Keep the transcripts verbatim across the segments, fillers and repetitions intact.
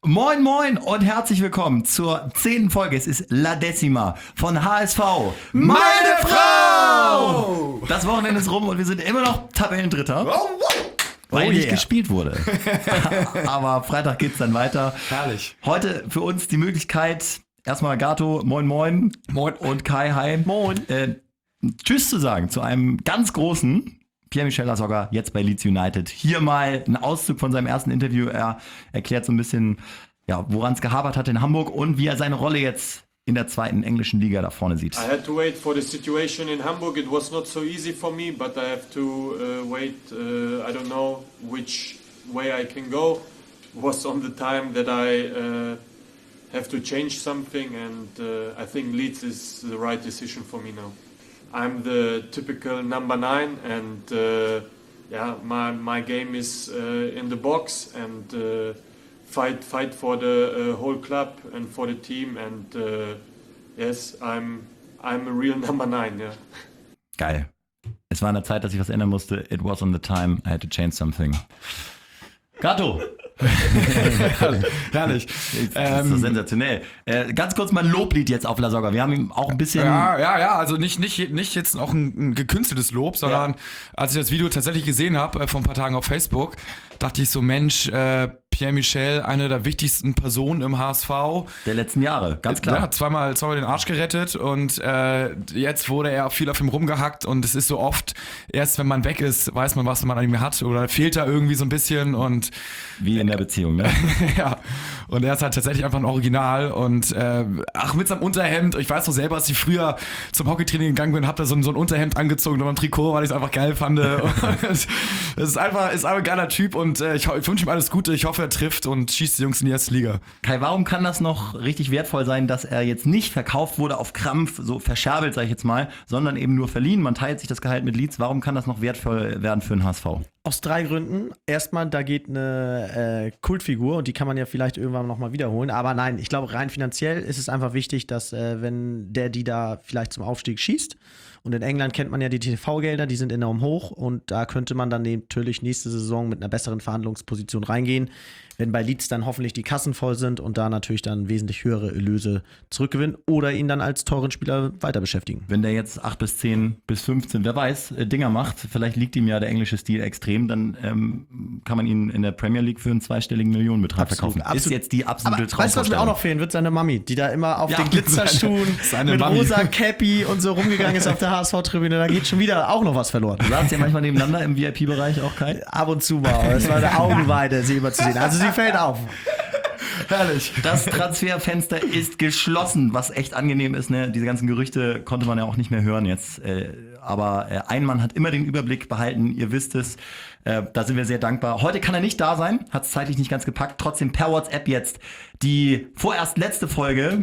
Moin Moin und herzlich willkommen zur zehnten Folge. Es ist La Decima von H S V. Meine Frau! Das Wochenende ist rum und wir sind immer noch Tabellendritter. Weil oh nicht yeah. gespielt wurde. Aber Freitag geht's dann weiter. Herrlich. Heute für uns die Möglichkeit, erstmal Gato, moin moin. Moin. Und Kai, hi. Moin. Äh, Tschüss zu sagen zu einem ganz großen Pierre-Michel Lasogga, jetzt bei Leeds United. Hier mal ein Auszug von seinem ersten Interview. Er erklärt so ein bisschen, ja, woran es gehabert hat in Hamburg und wie er seine Rolle jetzt in der zweiten englischen Liga da vorne sieht. I had to wait for the situation in Hamburg. It was not so easy for me, but I have to uh, wait. Uh, I don't know which way I can go. It was on the time that I uh, have to change something, and uh, I think Leeds is the right decision for me now. I'm the typical number nine, and uh, yeah, my my game is uh, in the box and uh, fight fight for the uh, whole club and for the team, and uh, yes, I'm I'm a real number nine. Yeah. Geil. Es war an der Zeit, dass ich was ändern musste. It was on the time I had to change something. Gato. Herrlich. Das ist so Ähm, sensationell. Äh, ganz kurz mal ein Loblied jetzt auf Lasogga. Wir haben ihm auch ein bisschen... Ja, ja, ja, also nicht, nicht, nicht jetzt auch ein, ein gekünsteltes Lob, sondern Ja. als ich das Video tatsächlich gesehen habe, äh, vor ein paar Tagen auf Facebook, dachte ich so, Mensch, äh, Pierre-Michel, eine der wichtigsten Personen im H S V. Der letzten Jahre, ganz klar. Ja, zweimal, zweimal den Arsch gerettet und äh, jetzt wurde er viel auf ihm rumgehackt und es ist so oft, erst wenn man weg ist, weiß man, was man an ihm hat oder fehlt da irgendwie so ein bisschen und Wie in der Beziehung, ne? ja, und er ist halt tatsächlich einfach ein Original und äh, ach, mit seinem Unterhemd, ich weiß noch selber, als ich früher zum Hockeytraining gegangen bin, hab da so ein, so ein Unterhemd angezogen und ein Trikot, weil ich es einfach geil fand. Es ist einfach, ist einfach ein geiler Typ und äh, ich, ich wünsche ihm alles Gute, ich hoffe, er trifft und schießt die Jungs in die erste Liga. Kai, warum kann das noch richtig wertvoll sein, dass er jetzt nicht verkauft wurde auf Krampf, so verscherbelt, sag ich jetzt mal, sondern eben nur verliehen? Man teilt sich das Gehalt mit Leeds. Warum kann das noch wertvoll werden für den H S V? Aus drei Gründen. Erstmal, da geht eine äh, Kultfigur und die kann man ja vielleicht irgendwann nochmal wiederholen. Aber nein, ich glaube, rein finanziell ist es einfach wichtig, dass äh, wenn der die da vielleicht zum Aufstieg schießt, und in England kennt man ja die T V-Gelder, die sind enorm hoch und da könnte man dann natürlich nächste Saison mit einer besseren Verhandlungsposition reingehen, wenn bei Leeds dann hoffentlich die Kassen voll sind und da natürlich dann wesentlich höhere Erlöse zurückgewinnen oder ihn dann als teuren Spieler weiter beschäftigen. Wenn der jetzt acht bis zehn bis fünfzehn, wer weiß, äh, Dinger macht, vielleicht liegt ihm ja der englische Stil extrem, dann ähm, kann man ihn in der Premier League für einen zweistelligen Millionenbetrag Absolut, verkaufen. absolut. Ist jetzt die absolute Aber weißt du, was mir auch noch fehlen wird? Seine Mami, die da immer auf Ja, den Glitzerschuhen seine- seine mit Mami. rosa Cappy und so rumgegangen ist auf der H S V-Tribüne. Da geht schon wieder auch noch was verloren. Du saßt ja manchmal nebeneinander im V I P-Bereich auch, Kai. Ab und zu mal. Aber es war eine Augenweide, sie immer zu sehen. Also sie fällt auf. Herrlich. Das Transferfenster ist geschlossen, was echt angenehm ist. Ne? Diese ganzen Gerüchte konnte man ja auch nicht mehr hören jetzt. Äh, aber äh, ein Mann hat immer den Überblick behalten, ihr wisst es. Äh, da sind wir sehr dankbar. Heute kann er nicht da sein, hat es zeitlich nicht ganz gepackt. Trotzdem per WhatsApp jetzt die vorerst letzte Folge.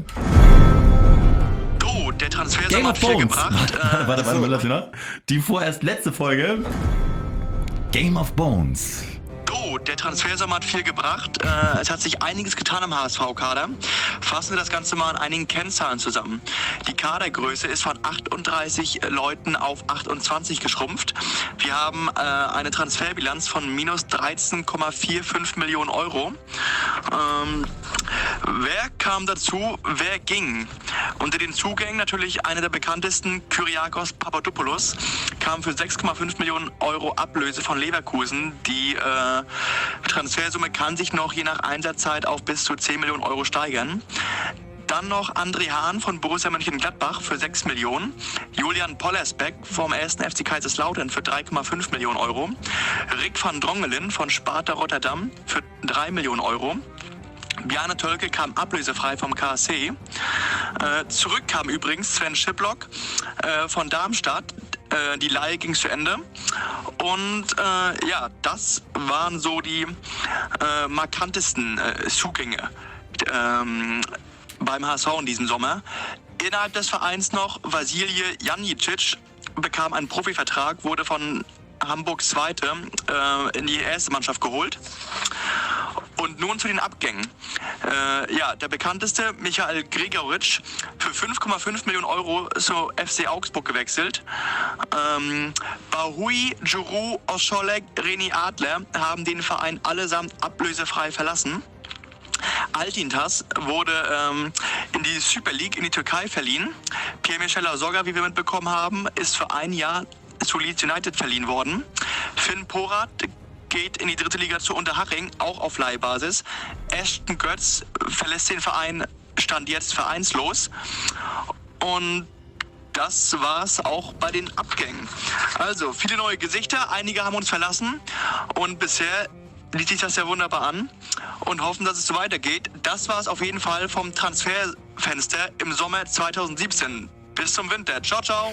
Oh, der Transfer Game hat of viel Bones. gebracht. Warte, warte, warte, warte, warte. Die vorerst letzte Folge. Game of Bones. Oh, der Transfersommer hat viel gebracht. Äh, es hat sich einiges getan im H S V-Kader. Fassen wir das Ganze mal an einigen Kennzahlen zusammen. Die Kadergröße ist von achtunddreißig Leuten auf achtundzwanzig geschrumpft. Wir haben äh, eine Transferbilanz von minus dreizehn Komma fünfundvierzig Millionen Euro. Ähm, wer kam dazu? Wer ging? Unter den Zugängen natürlich einer der bekanntesten, Kyriakos Papadopoulos, kam für sechs Komma fünf Millionen Euro Ablöse von Leverkusen. Die äh, Transfersumme kann sich noch je nach Einsatzzeit auf bis zu zehn Millionen Euro steigern. Dann noch André Hahn von Borussia Mönchengladbach für sechs Millionen. Julian Pollersbeck vom ersten F C Kaiserslautern für drei Komma fünf Millionen Euro. Rick van Drongelen von Sparta Rotterdam für drei Millionen Euro. Bjarne Tölke kam ablösefrei vom K S C. Äh, zurück kam übrigens Sven Schiplock äh, von Darmstadt. Äh, die Leihe ging zu Ende. Und äh, ja, das waren so die äh, markantesten äh, Zugänge ähm, beim H S V in diesem Sommer. Innerhalb des Vereins noch Vasilije Janicic bekam einen Profivertrag, wurde von Hamburgs Zweite äh, in die erste Mannschaft geholt. Und nun zu den Abgängen. Äh, ja, der bekannteste, Michael Gregoritsch, für fünf Komma fünf Millionen Euro zu F C Augsburg gewechselt. Ähm, Bahui, Giroud, Oscholek, René Adler haben den Verein allesamt ablösefrei verlassen. Altintas wurde ähm, in die Super League in die Türkei verliehen. Pierre-Michel Lasogga, wie wir mitbekommen haben, ist für ein Jahr zu Leeds United verliehen worden. Finn Porat geht in die dritte Liga zu Unterhaching, auch auf Leihbasis. Ashton Götz verlässt den Verein, stand jetzt vereinslos. Und das war's auch bei den Abgängen. Also, viele neue Gesichter, einige haben uns verlassen und bisher liest sich das ja wunderbar an und hoffen, dass es so weitergeht. Das war es auf jeden Fall vom Transferfenster im Sommer zwanzig siebzehn. Bis zum Winter. Ciao, ciao.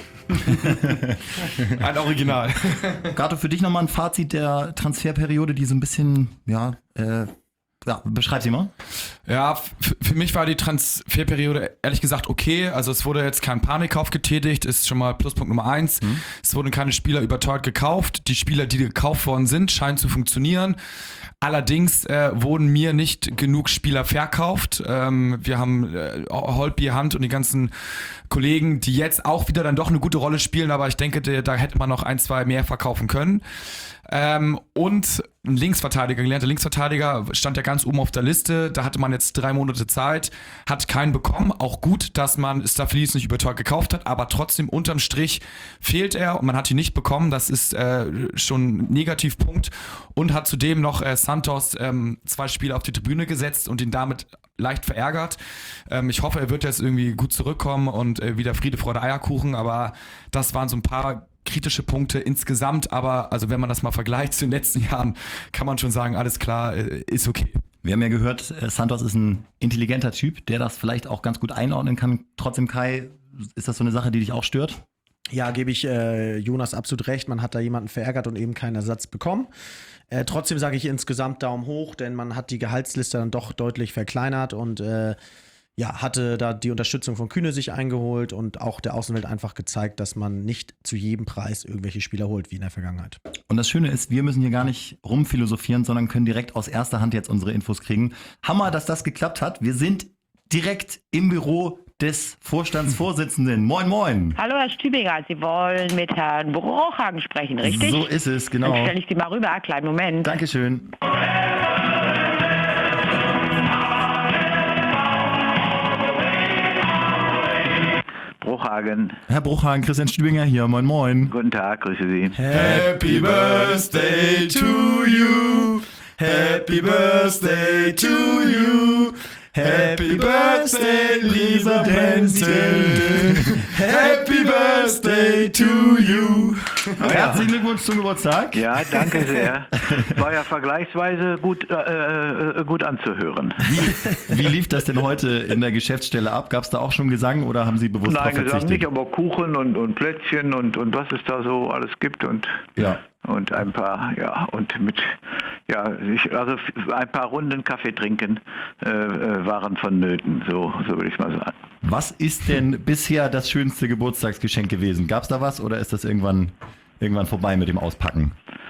Ein Original. Gato, für dich nochmal ein Fazit der Transferperiode, die so ein bisschen, ja, äh, ja, beschreib sie mal. Ja, f- für mich war die Transferperiode ehrlich gesagt okay. Also es wurde jetzt kein Panikkauf getätigt, ist schon mal Pluspunkt Nummer eins. Mhm. Es wurden keine Spieler überteuert gekauft. Die Spieler, die gekauft worden sind, scheinen zu funktionieren. Allerdings äh, wurden mir nicht genug Spieler verkauft. Ähm, wir haben äh, Holtby, Hunt und die ganzen Kollegen, die jetzt auch wieder dann doch eine gute Rolle spielen, aber ich denke, da hätte man noch ein, zwei mehr verkaufen können. Ähm, und ein Linksverteidiger, gelernter Linksverteidiger, stand ja ganz oben auf der Liste. Da hatte man jetzt drei Monate Zeit, hat keinen bekommen. Auch gut, dass man Staphylidis nicht überteuert gekauft hat, aber trotzdem unterm Strich fehlt er und man hat ihn nicht bekommen. Das ist äh, schon ein Negativpunkt. Und hat zudem noch äh, Santos ähm, zwei Spiele auf die Tribüne gesetzt und ihn damit leicht verärgert. Ähm, ich hoffe, er wird jetzt irgendwie gut zurückkommen und äh, wieder Friede, Freude, Eierkuchen. Aber das waren so ein paar kritische Punkte insgesamt, aber also wenn man das mal vergleicht zu den letzten Jahren, kann man schon sagen, alles klar, ist okay. Wir haben ja gehört, Santos ist ein intelligenter Typ, der das vielleicht auch ganz gut einordnen kann. Trotzdem, Kai, ist das so eine Sache, die dich auch stört? Ja, gebe ich äh, Jonas absolut recht. Man hat da jemanden verärgert und eben keinen Ersatz bekommen. Äh, trotzdem sage ich insgesamt Daumen hoch, denn man hat die Gehaltsliste dann doch deutlich verkleinert und äh, ja, hatte da die Unterstützung von Kühne sich eingeholt und auch der Außenwelt einfach gezeigt, dass man nicht zu jedem Preis irgendwelche Spieler holt, wie in der Vergangenheit. Und das Schöne ist, wir müssen hier gar nicht rumphilosophieren, sondern können direkt aus erster Hand jetzt unsere Infos kriegen. Hammer, dass das geklappt hat. Wir sind direkt im Büro des Vorstandsvorsitzenden. Moin, moin. Hallo, Herr Stübinger, Sie wollen mit Herrn Bruchhagen sprechen, richtig? So ist es, genau. Dann stelle ich Sie mal rüber. Kleinen Moment. Dankeschön. Bruchhagen. Herr Bruchhagen, Christian Stübinger hier. Moin, moin. Guten Tag, grüße Sie. Happy Birthday to you. Happy Birthday to you. Happy Birthday, lieber Denzel. Happy Birthday to you. Herzlichen Glückwunsch zum Geburtstag. Ja, danke sehr. War ja vergleichsweise gut, äh, äh, gut anzuhören. Wie, wie lief das denn heute in der Geschäftsstelle ab? Gab es da auch schon Gesang oder haben Sie bewusst darauf Nein, gesagt verzichtet? nicht, aber Kuchen und, und Plätzchen und, und was es da so alles gibt und, Ja. und ein paar, ja, und mit, ja, ich, also ein paar Runden Kaffee trinken äh, waren vonnöten, so, so würde ich mal sagen. Was ist denn bisher das schönste Geburtstagsgeschenk gewesen? Gab es da was oder ist das irgendwann, irgendwann vorbei mit dem Auspacken?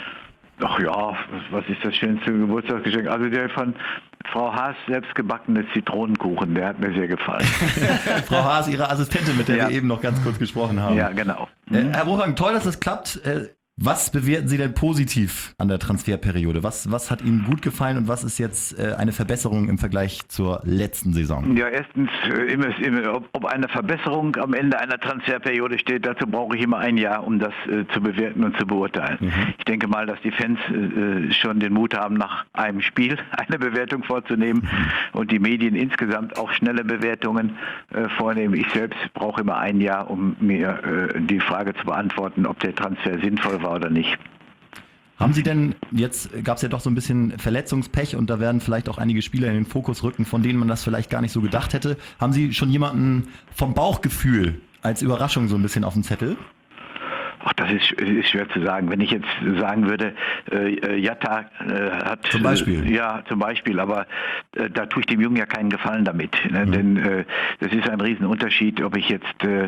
Ach ja, was ist das schönste Geburtstagsgeschenk? Also der von Frau Haas selbstgebackene Zitronenkuchen, der hat mir sehr gefallen. Frau Haas, Ihre Assistentin, mit der Ja. wir eben noch ganz kurz gesprochen haben. Ja, genau. Äh, Herr Bruchhagen, toll, dass das klappt. Äh, was bewerten Sie denn positiv an der Transferperiode? Was, was hat Ihnen gut gefallen und was ist jetzt äh, eine Verbesserung im Vergleich zur letzten Saison? Ja, erstens, äh, immer, immer, ob, ob eine Verbesserung am Ende einer Transferperiode steht, dazu brauche ich immer ein Jahr, um das äh, zu bewerten und zu beurteilen. Mhm. Ich denke mal, dass die Fans äh, schon den Mut haben, nach einem Spiel eine Bewertung vorzunehmen mhm. und die Medien insgesamt auch schnelle Bewertungen äh, vornehmen. Ich selbst brauche immer ein Jahr, um mir äh, die Frage zu beantworten, ob der Transfer sinnvoll war oder nicht. Haben Sie denn, jetzt gab es ja doch so ein bisschen Verletzungspech und da werden vielleicht auch einige Spieler in den Fokus rücken, von denen man das vielleicht gar nicht so gedacht hätte. Haben Sie schon jemanden vom Bauchgefühl als Überraschung so ein bisschen auf dem Zettel? Ach, das ist, ist schwer zu sagen. Wenn ich jetzt sagen würde, äh, Jatta äh, hat... Zum Beispiel? Äh, ja, zum Beispiel, aber äh, da tue ich dem Jungen ja keinen Gefallen damit. Ne? Mhm. Denn äh, das ist ein Riesenunterschied, ob ich jetzt äh,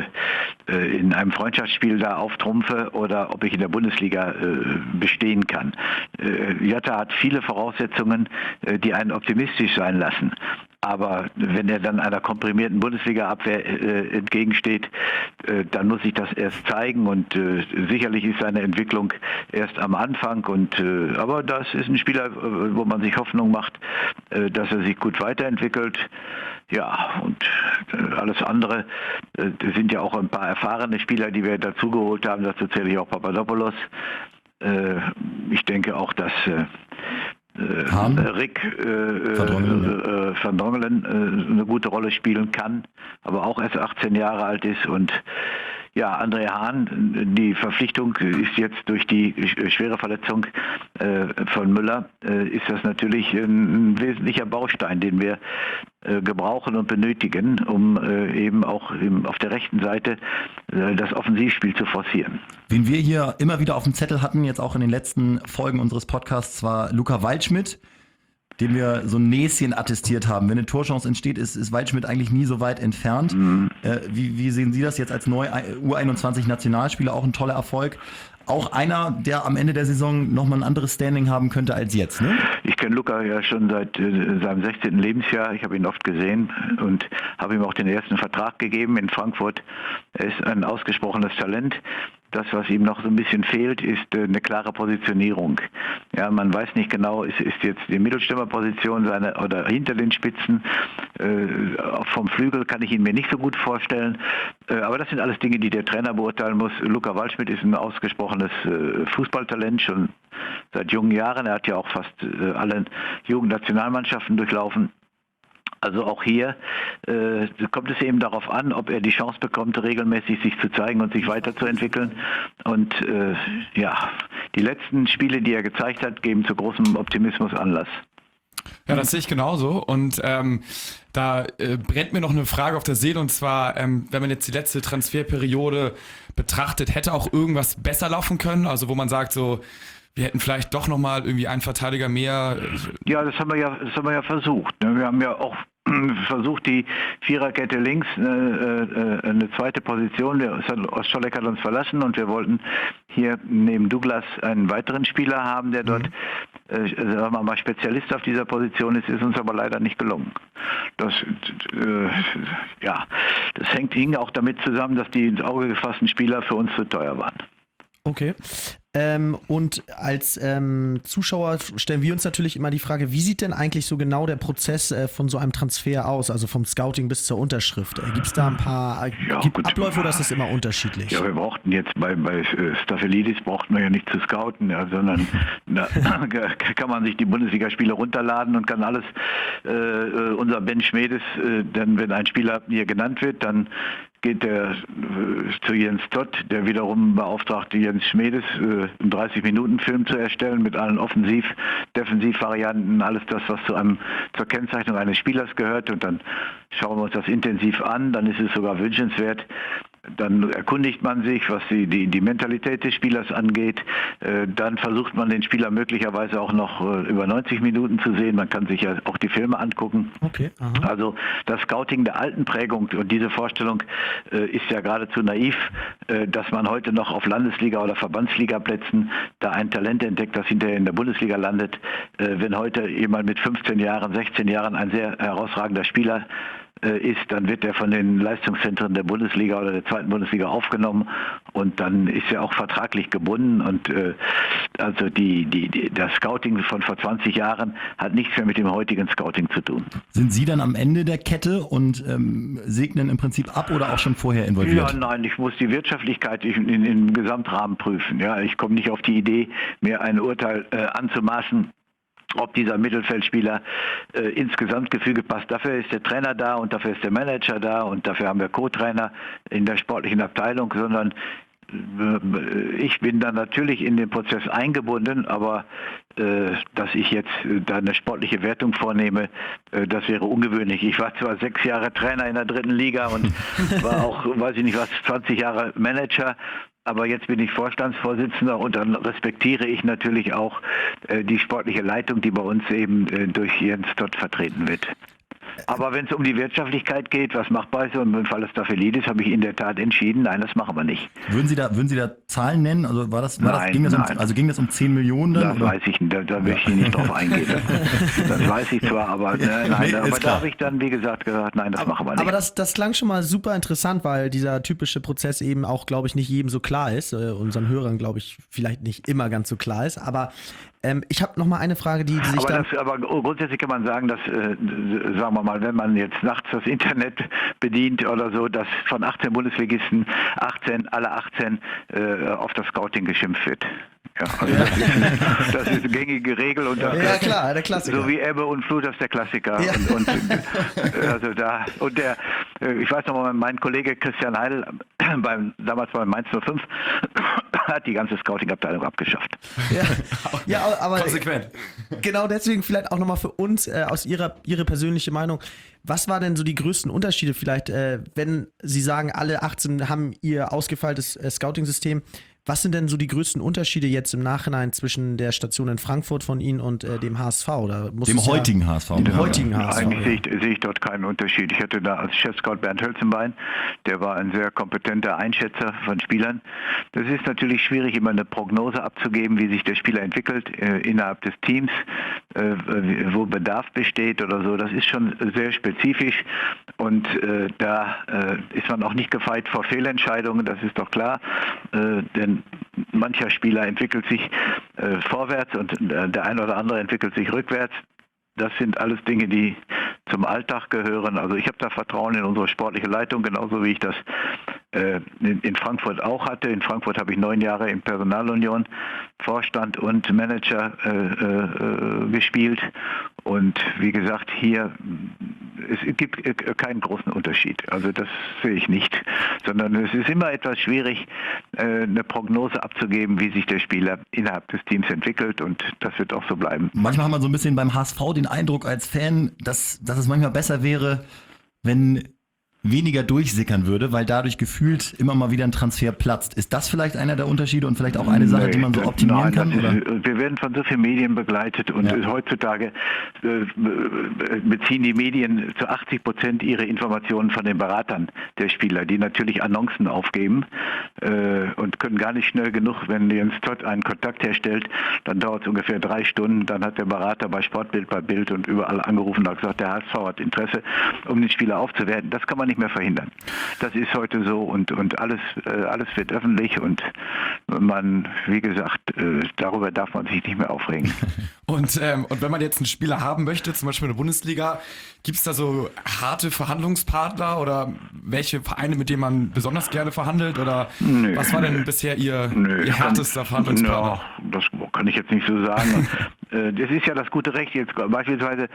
in einem Freundschaftsspiel da auftrumpfe oder ob ich in der Bundesliga äh, bestehen kann. Äh, Jatta hat viele Voraussetzungen, äh, die einen optimistisch sein lassen. Aber wenn er dann einer komprimierten Bundesliga-Abwehr äh, entgegensteht, äh, dann muss sich das erst zeigen und äh, sicherlich ist seine Entwicklung erst am Anfang. Und äh, aber das ist ein Spieler, wo man sich Hoffnung macht, äh, dass er sich gut weiterentwickelt. Ja, und äh, alles andere äh, sind ja auch ein paar erfahrene Spieler, die wir dazugeholt haben. Dazu zähle ich auch Papadopoulos. Äh, ich denke auch, dass äh, Hahn? Rick äh, Van Drongelen, äh, Van Drongelen äh, eine gute Rolle spielen kann, aber auch erst achtzehn Jahre alt ist. Und ja, André Hahn, die Verpflichtung ist jetzt durch die schwere Verletzung äh, von Müller, äh, ist das natürlich ein, ein wesentlicher Baustein, den wir äh, gebrauchen und benötigen, um äh, eben auch im, auf der rechten Seite äh, das Offensivspiel zu forcieren. Wen wir hier immer wieder auf dem Zettel hatten, jetzt auch in den letzten Folgen unseres Podcasts, war Luca Waldschmidt, dem wir so ein Näschen attestiert haben. Wenn eine Torchance entsteht, ist, ist Waldschmidt eigentlich nie so weit entfernt. Mhm. Äh, wie, wie sehen Sie das jetzt als neu U einundzwanzig Nationalspieler? Auch ein toller Erfolg. Auch einer, der am Ende der Saison nochmal ein anderes Standing haben könnte als jetzt, ne? Ich kenne Luca ja schon seit äh, seinem sechzehnten Lebensjahr. Ich habe ihn oft gesehen und habe ihm auch den ersten Vertrag gegeben in Frankfurt. Er ist ein ausgesprochenes Talent. Das, was ihm noch so ein bisschen fehlt, ist äh, eine klare Positionierung. Ja, man weiß nicht genau, ist, ist jetzt die Mittelstürmerposition seine oder hinter den Spitzen. Äh, auch vom Flügel kann ich ihn mir nicht so gut vorstellen. Äh, aber das sind alles Dinge, die der Trainer beurteilen muss. Luca Waldschmidt ist ein ausgesprochenes äh, Fußballtalent schon seit jungen Jahren. Er hat ja auch fast äh, alle Jugendnationalmannschaften durchlaufen. Also auch hier äh, kommt es eben darauf an, ob er die Chance bekommt, regelmäßig sich zu zeigen und sich weiterzuentwickeln. Und äh, ja, die letzten Spiele, die er gezeigt hat, geben zu großem Optimismus Anlass. Ja, das sehe ich genauso. Und ähm, da äh, brennt mir noch eine Frage auf der Seele. Und zwar, ähm, wenn man jetzt die letzte Transferperiode betrachtet, hätte auch irgendwas besser laufen können? Also wo man sagt so, wir hätten vielleicht doch nochmal irgendwie einen Verteidiger mehr. Ja, das haben wir ja, das haben wir ja versucht. Wir haben ja auch versucht, die Viererkette links, äh, äh, eine zweite Position. Der Ostscholek hat uns verlassen und wir wollten hier neben Douglas einen weiteren Spieler haben, der dort, äh, sagen wir mal, Spezialist auf dieser Position ist, ist uns aber leider nicht gelungen. Das, äh, ja, das hängt hing auch damit zusammen, dass die ins Auge gefassten Spieler für uns zu teuer waren. Okay. Ähm, und als ähm, Zuschauer stellen wir uns natürlich immer die Frage, wie sieht denn eigentlich so genau der Prozess äh, von so einem Transfer aus, also vom Scouting bis zur Unterschrift? Äh, Gibt es da ein paar äh, ja, gibt Abläufe oder ist das immer unterschiedlich? Ja, wir brauchten jetzt bei, bei Staphelidis brauchten wir ja nicht zu scouten, ja, sondern da kann man sich die Bundesligaspiele runterladen und kann alles, äh, unser Ben Schmedes, äh, denn wenn ein Spieler hier genannt wird, dann geht er äh, zu Jens Todt, der wiederum beauftragte Jens Schmedes, äh, einen dreißig-Minuten-Film zu erstellen mit allen Offensiv-, Defensiv-Varianten, alles das, was zu einem, zur Kennzeichnung eines Spielers gehört. Und dann schauen wir uns das intensiv an, dann ist es sogar wünschenswert. Dann erkundigt man sich, was die, die, die Mentalität des Spielers angeht. Äh, dann versucht man den Spieler möglicherweise auch noch äh, über neunzig Minuten zu sehen. Man kann sich ja auch die Filme angucken. Okay, aha. Also das Scouting der alten Prägung und diese Vorstellung äh, ist ja geradezu naiv, äh, dass man heute noch auf Landesliga- oder Verbandsligaplätzen da ein Talent entdeckt, das hinterher in der Bundesliga landet. Äh, wenn heute jemand mit fünfzehn Jahren, sechzehn Jahren ein sehr herausragender Spieler ist, dann wird er von den Leistungszentren der Bundesliga oder der zweiten Bundesliga aufgenommen und dann ist er auch vertraglich gebunden und äh, also die, die, die, das Scouting von vor zwanzig Jahren hat nichts mehr mit dem heutigen Scouting zu tun. Sind Sie dann am Ende der Kette und ähm, segnen im Prinzip ab oder auch schon vorher involviert? Ja, nein, ich muss die Wirtschaftlichkeit in, in, im Gesamtrahmen prüfen. Ja, ich komme nicht auf die Idee, mir ein Urteil äh, anzumaßen, ob dieser Mittelfeldspieler äh, ins Gesamtgefüge passt. Dafür ist der Trainer da und dafür ist der Manager da und dafür haben wir Co-Trainer in der sportlichen Abteilung, sondern äh, ich bin dann natürlich in den Prozess eingebunden, aber äh, dass ich jetzt äh, da eine sportliche Wertung vornehme, äh, das wäre ungewöhnlich. Ich war zwar sechs Jahre Trainer in der dritten Liga und war auch, weiß ich nicht was, zwanzig Jahre Manager, aber jetzt bin ich Vorstandsvorsitzender und dann respektiere ich natürlich auch äh, die sportliche Leitung, die bei uns eben äh, durch Jens Todt vertreten wird. Aber wenn es um die Wirtschaftlichkeit geht, was machbar ist und im Fall des Staphylides, habe ich in der Tat entschieden, nein, das machen wir nicht. Würden Sie da, würden Sie da Zahlen nennen? Also war das, war Nein, das, ging das um, nein. also ging das um zehn Millionen dann? Das oder? weiß ich nicht, da, da möchte ich nicht drauf eingehen. Das weiß ich zwar, aber, äh, nein, Nee, aber ist da klar. habe ich dann, wie gesagt, gesagt, nein, das machen wir nicht. Aber das, das klang schon mal super interessant, weil dieser typische Prozess eben auch, glaube ich, nicht jedem so klar ist. Äh, unseren Hörern, glaube ich, vielleicht nicht immer ganz so klar ist. Aber ähm, ich habe noch mal eine Frage, die, die sich aber, dann... das, aber grundsätzlich kann man sagen, dass, äh, sagen wir mal, wenn man jetzt nachts das Internet bedient oder so, dass von achtzehn Bundesligisten achtzehn, alle achtzehn äh, auf das Scouting geschimpft wird. Ja, also das, ist, das ist eine gängige Regel und das, Ja, klar, der Klassiker. so wie Ebbe und Flut, das ist der Klassiker. Ja. Und, und, äh, also da, und der, äh, ich weiß noch mal, mein Kollege Christian Heidel, beim, damals bei Mainz null fünf, hat die ganze Scouting-Abteilung abgeschafft. Ja, ja, aber Konsequent. genau deswegen vielleicht auch nochmal für uns äh, aus Ihrer Ihre persönliche Meinung. Was war denn so die größten Unterschiede vielleicht, äh, wenn Sie sagen, alle achtzehn haben ihr ausgefeiltes äh, Scouting-System? Was sind denn so die größten Unterschiede jetzt im Nachhinein zwischen der Station in Frankfurt von Ihnen und äh, dem H S V? Oder muss Dem es ja- heutigen H S V. Dem heutigen H S V. Eigentlich ja. sehe, ich, sehe ich dort keinen Unterschied. Ich hatte da als Chefscout Bernd Hölzenbein, der war ein sehr kompetenter Einschätzer von Spielern. Das ist natürlich schwierig, immer eine Prognose abzugeben, wie sich der Spieler entwickelt äh, innerhalb des Teams, äh, wo Bedarf besteht oder so. Das ist schon sehr spezifisch und äh, da äh, ist man auch nicht gefeit vor Fehlentscheidungen, das ist doch klar, äh, denn mancher Spieler entwickelt sich äh, vorwärts und äh, der eine oder andere entwickelt sich rückwärts. Das sind alles Dinge, die zum Alltag gehören. Also ich habe da Vertrauen in unsere sportliche Leitung, genauso wie ich das äh, in, in Frankfurt auch hatte. In Frankfurt habe ich neun Jahre in Personalunion Vorstand und Manager äh, äh, gespielt. Und wie gesagt, hier, es gibt keinen großen Unterschied. Also das sehe ich nicht. Sondern es ist immer etwas schwierig, äh, eine Prognose abzugeben, wie sich der Spieler innerhalb des Teams entwickelt. Und das wird auch so bleiben. Manchmal hat man so ein bisschen beim H S V den Eindruck als Fan, dass, dass es manchmal besser wäre, wenn weniger durchsickern würde, weil dadurch gefühlt immer mal wieder ein Transfer platzt. Ist das vielleicht einer der Unterschiede und vielleicht auch eine Sache, Nee, die man so das- optimieren nein, kann? das Oder? ist, wir werden von so vielen Medien begleitet und Ja. heutzutage äh, beziehen die Medien zu achtzig Prozent ihre Informationen von den Beratern der Spieler, die natürlich Annoncen aufgeben äh, und können gar nicht schnell genug, wenn Jens Todt einen Kontakt herstellt, dann dauert es ungefähr drei Stunden, dann hat der Berater bei Sportbild, bei Bild und überall angerufen und hat gesagt, der H S V hat Interesse, um den Spieler aufzuwerten. Das kann man nicht mehr verhindern. Das ist heute so und, und alles, äh, alles wird öffentlich und man, wie gesagt, äh, darüber darf man sich nicht mehr aufregen. Und, ähm, und wenn man jetzt einen Spieler haben möchte, zum Beispiel in der Bundesliga, gibt es da so harte Verhandlungspartner oder welche Vereine, mit denen man besonders gerne verhandelt? Oder Nö. was war denn bisher Ihr, Nö, Ihr ich kann- härtester Verhandlungspartner? Ja, das kann ich jetzt nicht so sagen. Äh, Das ist ja das gute Recht jetzt beispielsweise,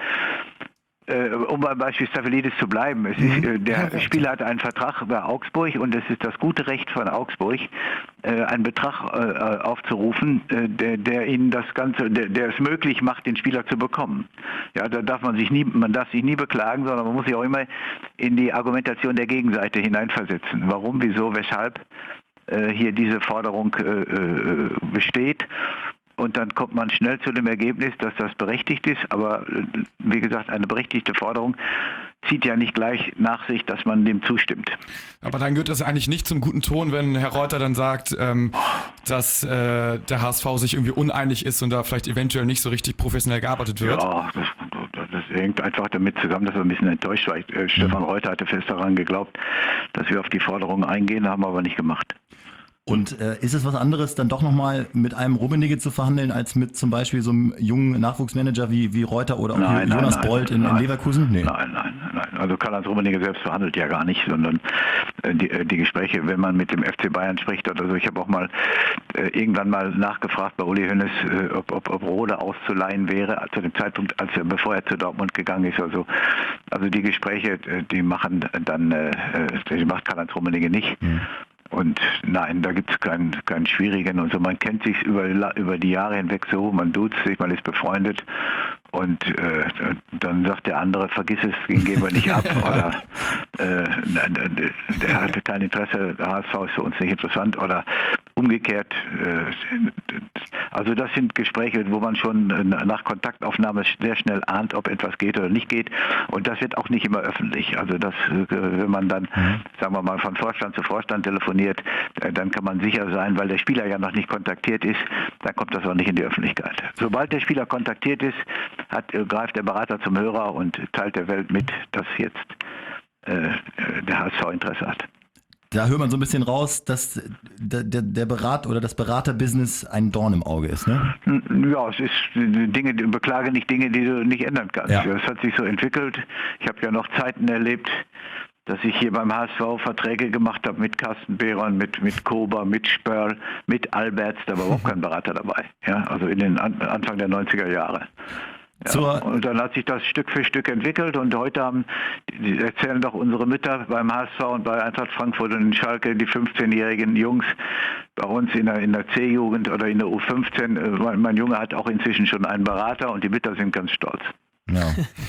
äh, um beim Beispiel Staphylides zu bleiben. Es ist, äh, der Spieler hat einen Vertrag bei Augsburg und es ist das gute Recht von Augsburg, äh, einen Betrag äh, aufzurufen, äh, der, der ihnen das Ganze, der, der es möglich macht, den Spieler zu bekommen. Ja, da darf man sich nie, man darf sich nie beklagen, sondern man muss sich auch immer in die Argumentation der Gegenseite hineinversetzen. Warum, wieso, weshalb äh, hier diese Forderung äh, äh, besteht. Und dann kommt man schnell zu dem Ergebnis, dass das berechtigt ist. Aber äh, wie gesagt, eine berechtigte Forderung zieht ja nicht gleich nach sich, dass man dem zustimmt. Aber dann gehört es eigentlich nicht zum guten Ton, wenn Herr Reuter dann sagt, ähm, dass äh, der H S V sich irgendwie uneinig ist und da vielleicht eventuell nicht so richtig professionell gearbeitet wird. Ja, das, das hängt einfach damit zusammen, dass er ein bisschen enttäuscht war. Äh, Stefan Reuter hatte fest daran geglaubt, dass wir auf die Forderungen eingehen, haben wir aber nicht gemacht. Und äh, ist es was anderes, dann doch nochmal mit einem Rummenigge zu verhandeln, als mit zum Beispiel so einem jungen Nachwuchsmanager wie, wie Reuter oder auch Nein, nein, Jonas nein, Bold in, in nein. Leverkusen? Nee. Nein, nein, nein. Also Karl-Heinz Rummenigge selbst verhandelt ja gar nicht, sondern äh, die, äh, die Gespräche, wenn man mit dem F C Bayern spricht oder so. Ich habe auch mal äh, irgendwann mal nachgefragt bei Uli Hoeneß, äh, ob, ob, ob Rode auszuleihen wäre, zu dem Zeitpunkt, als er, bevor er zu Dortmund gegangen ist. Also, also die Gespräche, äh, die machen dann, äh, die macht Karl-Heinz Rummenigge nicht. Mhm. Und nein, da gibt es keinen, keinen schwierigen und so. Man kennt sich über, über die Jahre hinweg so, man duzt sich, man ist befreundet und äh, dann sagt der andere, vergiss es, den geben wir nicht ab oder äh, der hatte kein Interesse, der H S V ist für uns nicht interessant oder umgekehrt. Äh, also das sind Gespräche, wo man schon nach Kontaktaufnahme sehr schnell ahnt, ob etwas geht oder nicht geht. Und das wird auch nicht immer öffentlich. Also das, wenn man dann, mhm. sagen wir mal, von Vorstand zu Vorstand telefoniert, dann kann man sicher sein, weil der Spieler ja noch nicht kontaktiert ist, dann kommt das auch nicht in die Öffentlichkeit. Sobald der Spieler kontaktiert ist, hat, greift der Berater zum Hörer und teilt der Welt mit, dass jetzt äh, der H S V Interesse hat. Da hört man so ein bisschen raus, dass der, der, der Berat oder das Beraterbusiness ein Dorn im Auge ist, ne? Ja, es ist Dinge, beklage nicht Dinge, die du nicht ändern kannst. Ja. Es hat sich so entwickelt. Ich habe ja noch Zeiten erlebt, dass ich hier beim H S V Verträge gemacht habe mit Carsten Behron, mit, mit Kober, mit Spörl, mit Alberts, da war überhaupt kein Berater dabei. Ja, also in den An- Anfang der neunziger Jahre. Ja, und dann hat sich das Stück für Stück entwickelt und heute haben, die erzählen doch unsere Mütter beim H S V und bei Eintracht Frankfurt und in Schalke, die fünfzehnjährigen Jungs bei uns in der, in der C-Jugend oder in der U fünfzehn, mein, mein Junge hat auch inzwischen schon einen Berater und die Mütter sind ganz stolz. Ja.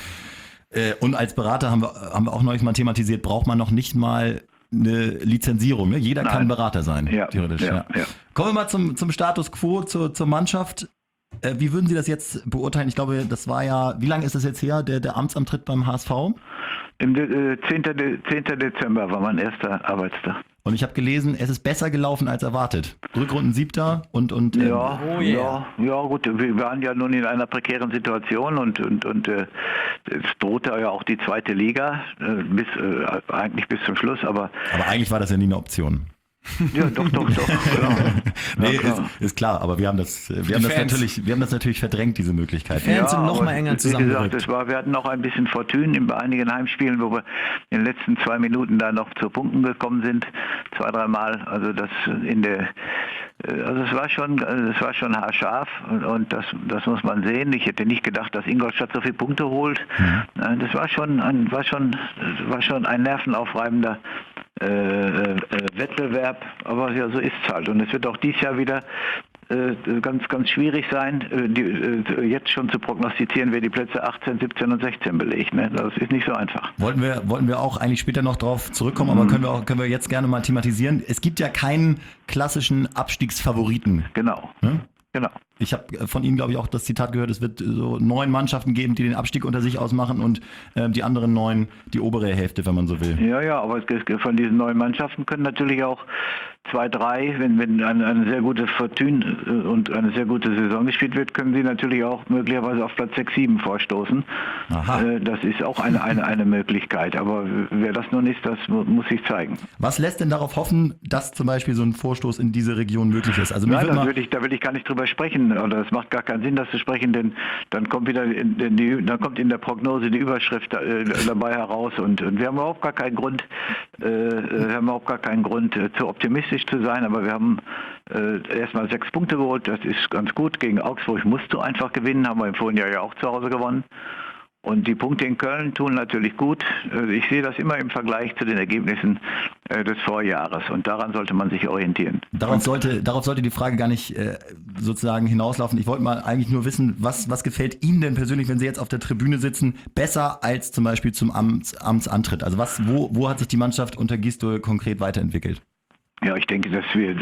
äh, und als Berater haben wir, haben wir auch neulich mal thematisiert, braucht man noch nicht mal eine Lizenzierung, ne? Jeder Nein. kann Berater sein, ja, theoretisch. Ja, ja. Ja. Kommen wir mal zum, zum Status Quo, zur, zur Mannschaft. Wie würden Sie das jetzt beurteilen? Ich glaube, das war ja, wie lange ist das jetzt her, der, der Amtsantritt beim H S V? Im äh, zehnten Dezember war mein erster Arbeitstag. Und ich habe gelesen, es ist besser gelaufen als erwartet. Rückrunden siebter und... und ähm, ja, oh yeah. ja, ja, gut, wir waren ja nun in einer prekären Situation und, und, und äh, es drohte ja auch die zweite Liga, äh, bis, äh, eigentlich bis zum Schluss. Aber, aber eigentlich war das ja nie eine Option. Ja, doch, doch, doch. Klar. Nee, ja, klar. Ist, ist klar, aber wir haben das, wir haben das natürlich, wir haben das natürlich verdrängt, diese Möglichkeit. Die Fans ja, sind noch mal enger zusammengerückt. Wie gesagt, es war, wir hatten noch ein bisschen Fortune in einigen Heimspielen, wo wir in den letzten zwei Minuten da noch zu Punkten gekommen sind, zwei, dreimal. Also das in der, also es war schon, es war schon haarscharf und, und das, das muss man sehen. Ich hätte nicht gedacht, dass Ingolstadt so viele Punkte holt. Mhm. Das war schon, ein, war schon, war schon ein nervenaufreibender Äh, äh, Wettbewerb, aber ja, so ist es halt. Und es wird auch dieses Jahr wieder äh, ganz, ganz schwierig sein, äh, die, äh, jetzt schon zu prognostizieren, wer die Plätze achtzehn, siebzehn und sechzehn belegt. Ne? Das ist nicht so einfach. Wollten wir, wollten wir auch eigentlich später noch drauf zurückkommen, mhm. aber können wir, auch, können wir jetzt gerne mal thematisieren. Es gibt ja keinen klassischen Abstiegsfavoriten. Genau. Hm? Genau. Ich habe von Ihnen, glaube ich, auch das Zitat gehört, es wird so neun Mannschaften geben, die den Abstieg unter sich ausmachen und äh, die anderen neun die obere Hälfte, wenn man so will. Ja, ja, aber es, von diesen neun Mannschaften können natürlich auch zwei, drei, wenn, wenn eine, eine sehr gute Fortune und eine sehr gute Saison gespielt wird, können sie natürlich auch möglicherweise auf Platz sechs, sieben vorstoßen. Aha. Äh, das ist auch eine, eine, eine Möglichkeit, aber wer das nun ist, das muss sich zeigen. Was lässt denn darauf hoffen, dass zum Beispiel so ein Vorstoß in diese Region möglich ist? Also Nein, da will, ich, da will ich gar nicht drüber sprechen, oder es macht gar keinen Sinn, das zu sprechen, denn dann kommt wieder in, in die, dann kommt in der Prognose die Überschrift äh, dabei heraus und, und wir haben überhaupt gar keinen Grund, äh, wir haben überhaupt gar keinen Grund, äh, zu optimistisch zu sein, aber wir haben äh, erstmal sechs Punkte geholt, das ist ganz gut. Gegen Augsburg musst du einfach gewinnen, haben wir im vorigen Jahr ja auch zu Hause gewonnen. Und die Punkte in Köln tun natürlich gut. Ich sehe das immer im Vergleich zu den Ergebnissen des Vorjahres und daran sollte man sich orientieren. Darauf sollte, darauf sollte die Frage gar nicht äh, sozusagen hinauslaufen. Ich wollte mal eigentlich nur wissen, was, was gefällt Ihnen denn persönlich, wenn Sie jetzt auf der Tribüne sitzen, besser als zum Beispiel zum Amts, Amtsantritt? Also was, wo, wo hat sich die Mannschaft unter Gisdol konkret weiterentwickelt? Ja, ich denke, dass wir, äh,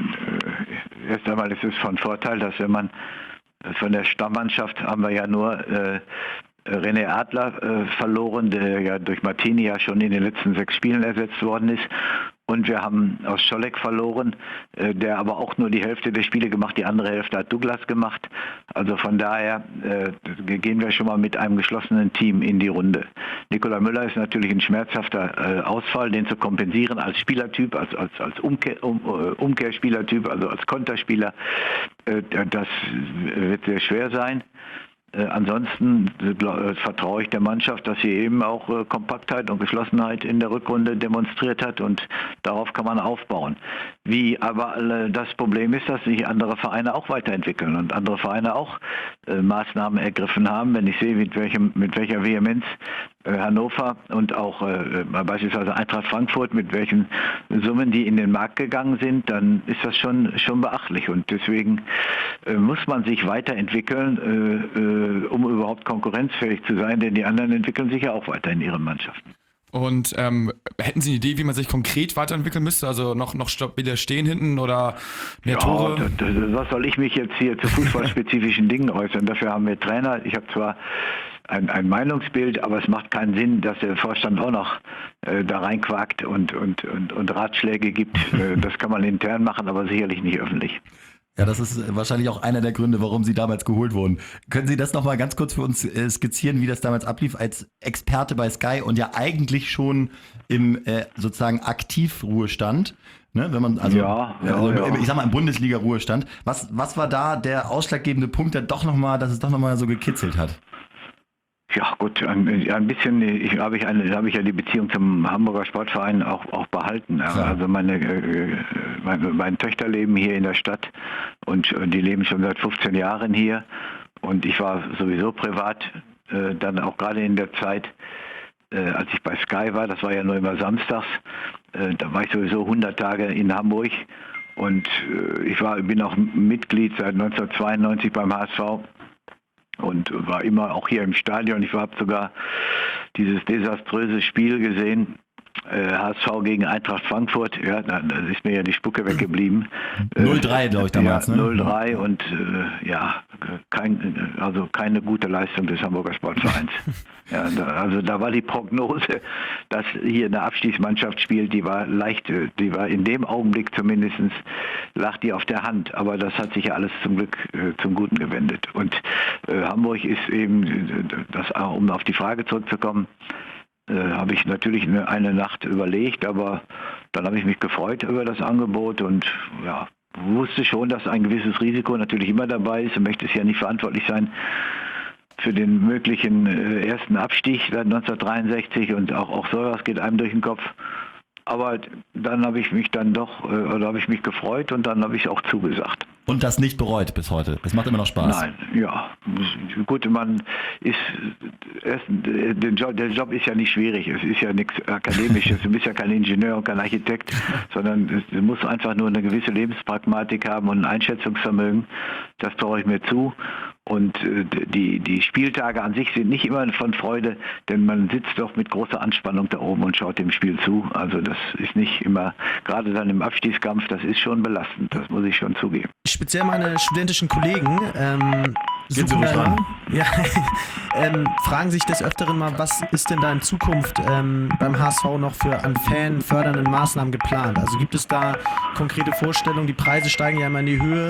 erst einmal ist es von Vorteil, dass wenn man von der Stammmannschaft haben wir ja nur äh, René Adler äh, verloren, der ja durch Martini ja schon in den letzten sechs Spielen ersetzt worden ist. Und wir haben aus Scholleck verloren, äh, der aber auch nur die Hälfte der Spiele gemacht, die andere Hälfte hat Douglas gemacht. Also von daher äh, gehen wir schon mal mit einem geschlossenen Team in die Runde. Nikola Müller ist natürlich ein schmerzhafter äh, Ausfall, den zu kompensieren als Spielertyp, als, als, als Umkehr, um, Umkehrspielertyp, also als Konterspieler. Äh, das wird sehr schwer sein. Äh, ansonsten äh, vertraue ich der Mannschaft, dass sie eben auch äh, Kompaktheit und Geschlossenheit in der Rückrunde demonstriert hat und darauf kann man aufbauen. Wie aber äh, das Problem ist, dass sich andere Vereine auch weiterentwickeln und andere Vereine auch äh, Maßnahmen ergriffen haben. Wenn ich sehe, mit, welchem, mit welcher Vehemenz äh, Hannover und auch äh, beispielsweise Eintracht Frankfurt, mit welchen Summen die in den Markt gegangen sind, dann ist das schon, schon beachtlich und deswegen äh, muss man sich weiterentwickeln, äh, äh, um überhaupt konkurrenzfähig zu sein, denn die anderen entwickeln sich ja auch weiter in ihren Mannschaften. Und ähm, hätten Sie eine Idee, wie man sich konkret weiterentwickeln müsste? Also noch, noch wieder stehen hinten oder mehr Ja, Tore? das, das, was soll ich mich jetzt hier zu fußballspezifischen Dingen äußern? Dafür haben wir Trainer. Ich habe zwar ein, ein Meinungsbild, aber es macht keinen Sinn, dass der Vorstand auch noch äh, da reinquakt und, und, und, und Ratschläge gibt. Äh, das kann man intern machen, aber sicherlich nicht öffentlich. Ja, das ist wahrscheinlich auch einer der Gründe, warum Sie damals geholt wurden. Können Sie das nochmal ganz kurz für uns skizzieren, wie das damals ablief als Experte bei Sky und ja eigentlich schon im äh, sozusagen Aktivruhestand? Ne, wenn man, also, Ja, ja, also ja. ich sag mal im Bundesliga-Ruhestand. Was, was war da der ausschlaggebende Punkt, der doch noch mal, dass es doch nochmal so gekitzelt hat? Ja gut, ein, ein bisschen ich, habe ich eine, habe ich ja die Beziehung zum Hamburger Sportverein auch, auch behalten. Klar. Also meine, äh, meine, meine Töchter leben hier in der Stadt und äh, die leben schon seit fünfzehn Jahren hier. Und ich war sowieso privat, äh, dann auch gerade in der Zeit, äh, als ich bei Sky war, das war ja nur immer samstags, äh, da war ich sowieso hundert Tage in Hamburg. Und äh, ich war, bin auch Mitglied seit neunzehnhundertzweiundneunzig beim H S V. Und war immer auch hier im Stadion. Ich habe sogar dieses desaströse Spiel gesehen, äh, H S V gegen Eintracht Frankfurt. Ja, da, da ist mir ja die Spucke weggeblieben. null drei, glaube ich, damals. Ja, ne? null drei und äh, ja, kein, also keine gute Leistung des Hamburger Sportvereins. Ja, da, also da war die Prognose, dass hier eine Abstiegsmannschaft spielt, die war leicht, die war in dem Augenblick zumindest, lag die auf der Hand. Aber das hat sich ja alles zum Glück äh, zum Guten gewendet. Und äh, Hamburg ist eben, das, um auf die Frage zurückzukommen, Äh, habe ich natürlich eine, eine Nacht überlegt, aber dann habe ich mich gefreut über das Angebot und ja, wusste schon, dass ein gewisses Risiko natürlich immer dabei ist und möchte es ja nicht verantwortlich sein für den möglichen äh, ersten Abstieg seit neunzehnhundertdreiundsechzig und auch, auch sowas geht einem durch den Kopf. Aber dann habe ich mich dann doch, äh, oder habe ich mich gefreut und dann habe ich auch zugesagt. Und das nicht bereut bis heute. Es macht immer noch Spaß. Nein, ja. Gut, man ist, erst, der, Job, der Job ist ja nicht schwierig. Es ist ja nichts Akademisches. Du bist ja kein Ingenieur und kein Architekt, sondern du musst einfach nur eine gewisse Lebenspragmatik haben und ein Einschätzungsvermögen. Das traue ich mir zu. Und äh, die, die Spieltage an sich sind nicht immer von Freude, denn man sitzt doch mit großer Anspannung da oben und schaut dem Spiel zu. Also das ist nicht immer, gerade dann im Abstiegskampf, das ist schon belastend, das muss ich schon zugeben. Speziell meine studentischen Kollegen ähm, Geht so suchen ruhig da- ran. ja, ähm, fragen sich des Öfteren mal, was ist denn da in Zukunft ähm, beim H S V noch für an fanfördernden Maßnahmen geplant? Also gibt es da konkrete Vorstellungen? Die Preise steigen ja immer in die Höhe.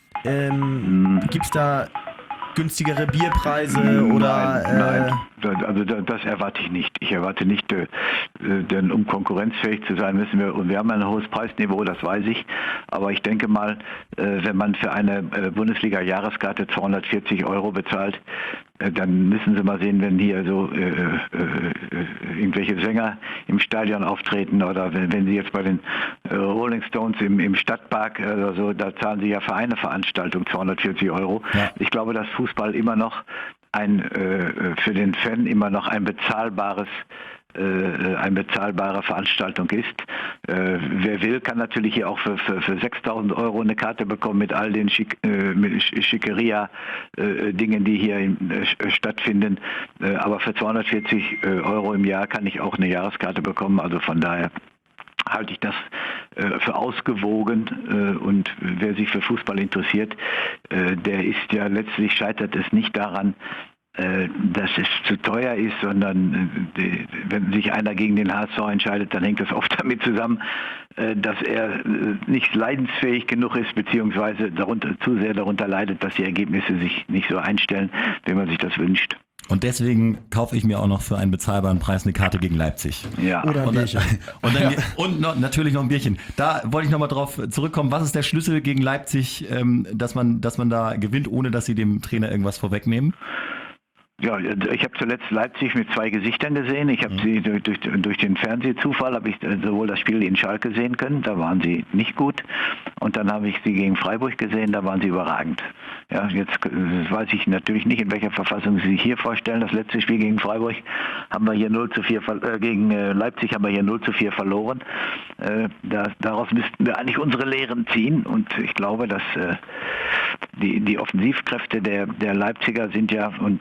Ähm, gibt es da günstigere Bierpreise oder nein, nein. Äh, Das- Also da- das erwarte ich nicht. Ich erwarte nicht, äh, äh, denn um konkurrenzfähig zu sein, müssen wir, und wir haben ein hohes Preisniveau, das weiß ich, aber ich denke mal, äh, wenn man für eine äh, Bundesliga-Jahreskarte zweihundertvierzig Euro bezahlt, äh, dann müssen Sie mal sehen, wenn hier so äh, äh, äh, irgendwelche Sänger im Stadion auftreten oder wenn, wenn Sie jetzt bei den äh, Rolling Stones im, im Stadtpark äh, oder so, da zahlen Sie ja für eine Veranstaltung zweihundertvierzig Euro. Ja. Ich glaube, dass Fußball immer noch ein äh, für den Fan immer noch ein bezahlbares äh, eine bezahlbare Veranstaltung ist. Äh, wer will, kann natürlich hier auch für, für, für sechstausend Euro eine Karte bekommen mit all den Schick, äh, mit Schickeria-Dingen, die hier in, äh, stattfinden. Äh, aber für zweihundertvierzig äh, Euro im Jahr kann ich auch eine Jahreskarte bekommen. Also von daher halte ich das äh, für ausgewogen äh, und wer sich für Fußball interessiert, äh, der ist ja letztlich, scheitert es nicht daran, äh, dass es zu teuer ist, sondern äh, die, wenn sich einer gegen den H S V entscheidet, dann hängt das oft damit zusammen, äh, dass er äh, nicht leidensfähig genug ist, beziehungsweise darunter, zu sehr darunter leidet, dass die Ergebnisse sich nicht so einstellen, wie man sich das wünscht. Und deswegen kaufe ich mir auch noch für einen bezahlbaren Preis eine Karte gegen Leipzig. Ja. oder ein Und, dann, Bierchen. und, dann, und noch, natürlich noch ein Bierchen. Da wollte ich nochmal drauf zurückkommen. Was ist der Schlüssel gegen Leipzig, ähm, dass man, dass man da gewinnt, ohne dass sie dem Trainer irgendwas vorwegnehmen? Ja, ich habe zuletzt Leipzig mit zwei Gesichtern gesehen. Ich habe mhm. sie durch, durch, durch den Fernsehzufall habe ich sowohl das Spiel in Schalke sehen können, da waren sie nicht gut, und dann habe ich sie gegen Freiburg gesehen, da waren sie überragend. Ja, jetzt weiß ich natürlich nicht, in welcher Verfassung Sie sich hier vorstellen. Das letzte Spiel gegen Freiburg haben wir hier null zu vier, äh, gegen äh, Leipzig haben wir hier null zu vier verloren. Äh, da, daraus müssten wir eigentlich unsere Lehren ziehen, und ich glaube, dass äh, die, die Offensivkräfte der, der Leipziger sind ja, und wenn man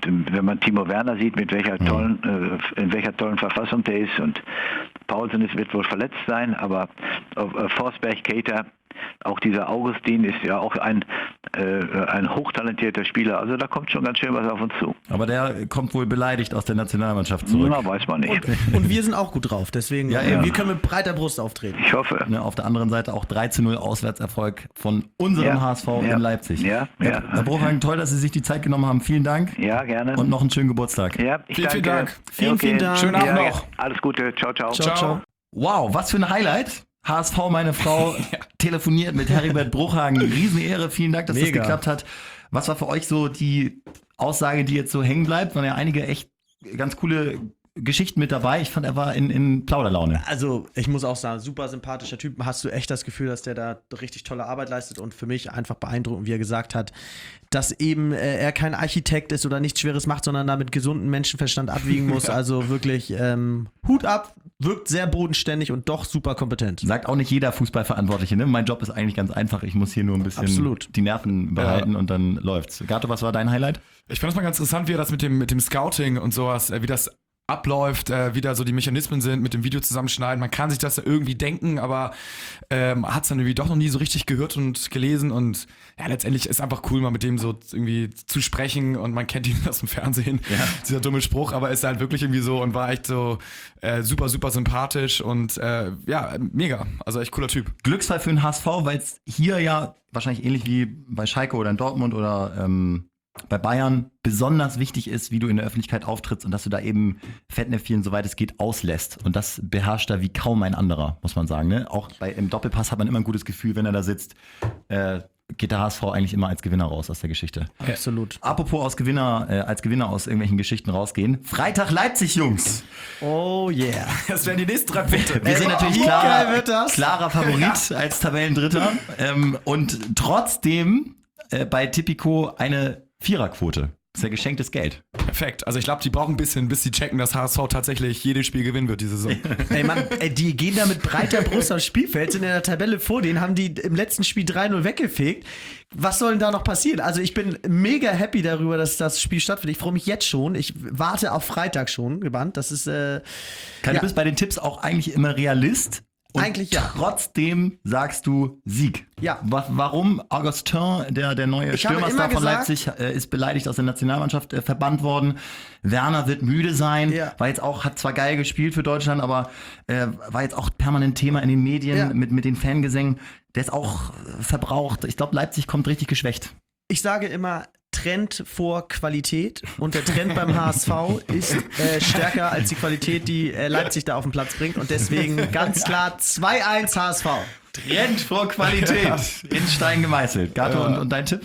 man Timo Werner sieht, mit welcher tollen, äh, in welcher tollen Verfassung der ist, und Paulsen ist, wird wohl verletzt sein, aber äh, Forsberg, Keita, auch dieser Augustin ist ja auch ein, äh, ein hochtalentierter Spieler. Also da kommt schon ganz schön was auf uns zu. Aber der kommt wohl beleidigt aus der Nationalmannschaft zurück. Na, weiß man nicht. Und, und wir sind auch gut drauf, deswegen, Ja, äh, ja. wir können mit breiter Brust auftreten. Ich hoffe. Ne, auf der anderen Seite auch drei zu null Auswärtserfolg von unserem Ja, H S V ja, in Leipzig. ja, Herr, ja. Herr Bruchhagen, toll, dass Sie sich die Zeit genommen haben. Vielen Dank Ja, gerne. und noch einen schönen Geburtstag. ja, ich Vielen, danke. vielen Dank. Vielen, vielen Dank. Schönen Abend Ja, noch. alles Gute. Ciao, ciao. Ciao, ciao. Wow, was für ein Highlight. H S V, meine Frau, telefoniert mit Heribert Bruchhagen. Riesenehre, vielen Dank, dass Mega. das geklappt hat. Was war für euch so die Aussage, die jetzt so hängen bleibt? Waren ja einige echt ganz coole Geschichten mit dabei. Ich fand, er war in, in Plauderlaune. Also, ich muss auch sagen, super sympathischer Typ. Hast du echt das Gefühl, dass der da richtig tolle Arbeit leistet, und für mich einfach beeindruckend, wie er gesagt hat, dass eben äh, er kein Architekt ist oder nichts Schweres macht, sondern da mit gesundem Menschenverstand abwiegen muss. Also wirklich ähm, Hut ab, wirkt sehr bodenständig und doch super kompetent. Sagt auch nicht jeder Fußballverantwortliche, ne? Mein Job ist eigentlich ganz einfach. Ich muss hier nur ein bisschen Absolut. die Nerven behalten und dann läuft's. Gato, was war dein Highlight? Ich fand das mal ganz interessant, wie er das mit dem, mit dem Scouting und sowas, äh, wie das abläuft, äh, wie da so die Mechanismen sind mit dem Video zusammenschneiden. Man kann sich das irgendwie denken, aber ähm, hat es dann irgendwie doch noch nie so richtig gehört und gelesen, und ja, letztendlich ist einfach cool, mal mit dem so irgendwie zu sprechen, und man kennt ihn aus dem Fernsehen, Ja. dieser dumme Spruch, aber ist halt wirklich irgendwie so und war echt so äh, super, super sympathisch und äh, ja, mega, also echt cooler Typ. Glücksfall für den H S V, weil es hier ja wahrscheinlich ähnlich wie bei Schalke oder in Dortmund oder ähm, bei Bayern besonders wichtig ist, wie du in der Öffentlichkeit auftrittst und dass du da eben Fettnäpfchen, soweit es geht, auslässt. Und das beherrscht er wie kaum ein anderer, muss man sagen. Ne? Auch bei, im Doppelpass hat man immer ein gutes Gefühl, wenn er da sitzt. Äh, geht der H S V eigentlich immer als Gewinner raus aus der Geschichte. Absolut. Apropos aus Gewinner, äh, als Gewinner aus irgendwelchen Geschichten rausgehen. Freitag Leipzig, Jungs. Oh yeah. Das wären die nächsten drei Punkte. Wir sind natürlich wie klarer, geil wird das? klarer Favorit als Tabellendritter. Ähm, und trotzdem äh, bei Tipico eine Viererquote. Das ist ja geschenktes Geld. Perfekt. Also ich glaube, die brauchen ein bisschen, bis sie checken, dass H S V tatsächlich jedes Spiel gewinnen wird diese Saison. Ey, Mann, ey, die gehen da mit breiter Brust aufs Spielfeld, sind in der Tabelle vor denen, haben die im letzten Spiel drei null weggefegt. Was soll denn da noch passieren? Also ich bin mega happy darüber, dass das Spiel stattfindet. Ich freue mich jetzt schon. Ich warte auf Freitag schon, gebannt. Das ist, äh, Kai, ja. Du bist bei den Tipps auch eigentlich immer Realist. Und Eigentlich ja. Trotzdem sagst du Sieg. Ja. Wa- Warum? Augustin, der, der neue Ich habe Stürmerstar immer von gesagt- Leipzig, äh, ist beleidigt aus der Nationalmannschaft äh, verbannt worden. Werner wird müde sein. Ja. War jetzt auch, hat zwar geil gespielt für Deutschland, aber äh, war jetzt auch permanent Thema in den Medien Ja. mit, mit den Fangesängen. Der ist auch äh, verbraucht. Ich glaube, Leipzig kommt richtig geschwächt. Ich sage immer Trend vor Qualität, und der Trend beim H S V ist äh, stärker als die Qualität, die äh, Leipzig da auf den Platz bringt, und deswegen ganz klar zwei eins H S V. Trend vor Qualität. In Stein gemeißelt. Gato, und, und dein Tipp?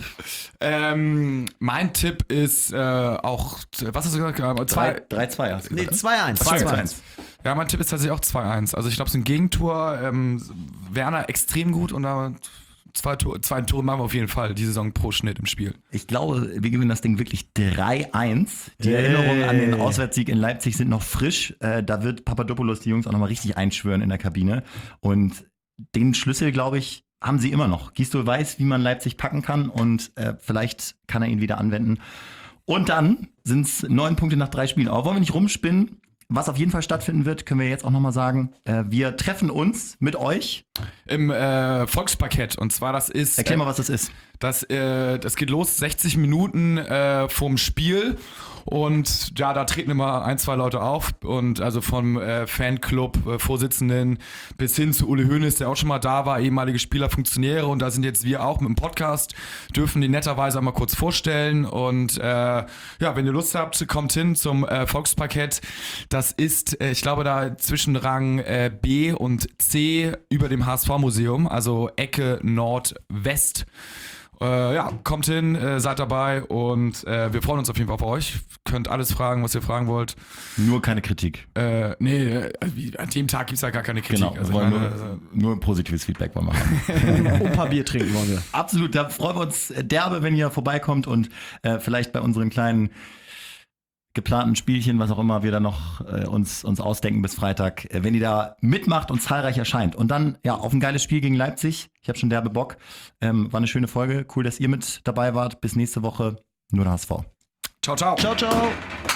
Ähm, mein Tipp ist äh, auch, was hast du gesagt? Äh, Zwei, drei zwei hast du Nee, gesagt, zwei eins. zwei zwei eins. eins. ja, mein Tipp ist tatsächlich auch zwei eins. Also ich glaube, es ist ein Gegentor. Ähm, Werner extrem gut, und da zwei, Tor, zwei Tore machen wir auf jeden Fall die Saison pro Schnitt im Spiel. Ich glaube, wir gewinnen das Ding wirklich drei eins. Die Hey. Erinnerungen an den Auswärtssieg in Leipzig sind noch frisch. Äh, da wird Papadopoulos die Jungs auch nochmal richtig einschwören in der Kabine. Und den Schlüssel, glaube ich, haben sie immer noch. Gisdol weiß, wie man Leipzig packen kann, und äh, vielleicht kann er ihn wieder anwenden. Und dann sind es neun Punkte nach drei Spielen. Aber wollen wir nicht rumspinnen? Was auf jeden Fall stattfinden wird, können wir jetzt auch nochmal sagen. Äh, wir treffen uns mit euch. Im äh, Volksparkett, und zwar das ist... Erklär mal, was das ist. Das, äh, das geht los, sechzig Minuten äh, vorm Spiel, und ja, da treten immer ein, zwei Leute auf, und also vom äh, Fanclub, äh, Vorsitzenden bis hin zu Uli Hoeneß, der auch schon mal da war, ehemalige Spieler, Funktionäre, und da sind jetzt wir auch mit dem Podcast, dürfen die netterweise einmal kurz vorstellen, und äh, ja, wenn ihr Lust habt, kommt hin zum äh, Volksparkett. Das ist, äh, ich glaube, da zwischen Rang äh, B und C über dem H S V-Museum, also Ecke Nordwest. Äh, ja, kommt hin, äh, seid dabei, und äh, wir freuen uns auf jeden Fall auf euch. Könnt alles fragen, was ihr fragen wollt. Nur keine Kritik. Äh, nee, äh, wie- an dem Tag gibt es ja gar keine Kritik. Genau, Also, wir wollen ich meine, nur, also, nur positives Feedback wollen wir haben. Und ein paar Bier trinken wollen wir. Absolut, da freuen wir uns derbe, wenn ihr vorbeikommt und äh, vielleicht bei unseren kleinen geplanten Spielchen, was auch immer wir da noch äh, uns, uns ausdenken bis Freitag, äh, wenn ihr da mitmacht und zahlreich erscheint. Und dann, ja, auf ein geiles Spiel gegen Leipzig. Ich habe schon derbe Bock. Ähm, war eine schöne Folge. Cool, dass ihr mit dabei wart. Bis nächste Woche. Nur der H S V. Ciao, ciao. Ciao, ciao.